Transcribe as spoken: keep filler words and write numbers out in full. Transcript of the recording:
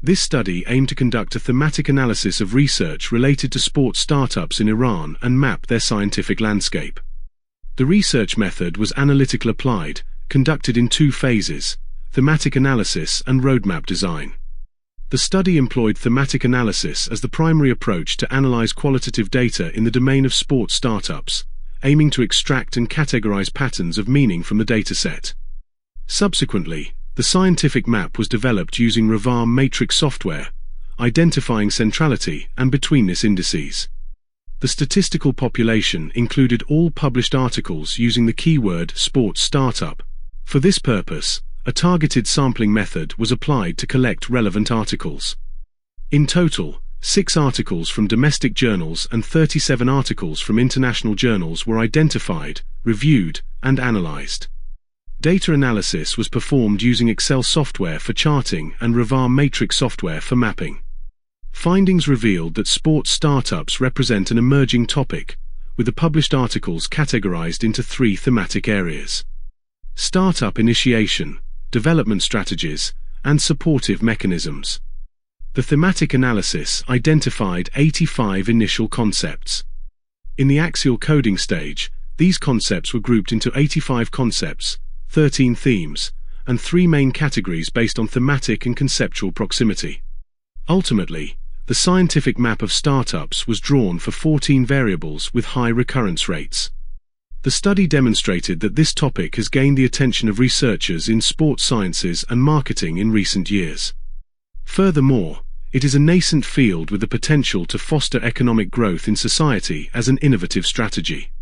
This study aimed to conduct a thematic analysis of research related to sports startups in Iran and map their scientific landscape. The research method was analytical applied, conducted in two phases: thematic analysis and roadmap design. The study employed thematic analysis as the primary approach to analyze qualitative data in the domain of sports startups, aiming to extract and categorize patterns of meaning from the dataset. Subsequently, the scientific map was developed using Ravar matrix software, identifying centrality and betweenness indices. The statistical population included all published articles using the keyword sports startup. For this purpose, a targeted sampling method was applied to collect relevant articles. In total, six articles from domestic journals and thirty-seven articles from international journals were identified, reviewed, and analyzed. Data analysis was performed using Excel software for charting and Ravar matrix software for mapping. Findings revealed that sports startups represent an emerging topic, with the published articles categorized into three thematic areas: startup initiation, development strategies, and supportive mechanisms. The thematic analysis identified eighty-five initial concepts. In the axial coding stage, these concepts were grouped into eighty-five concepts, thirteen themes, and three main categories based on thematic and conceptual proximity. Ultimately, the scientific map of startups was drawn for fourteen variables with high recurrence rates. The study demonstrated that this topic has gained the attention of researchers in sports sciences and marketing in recent years. Furthermore, it is a nascent field with the potential to foster economic growth in society as an innovative strategy.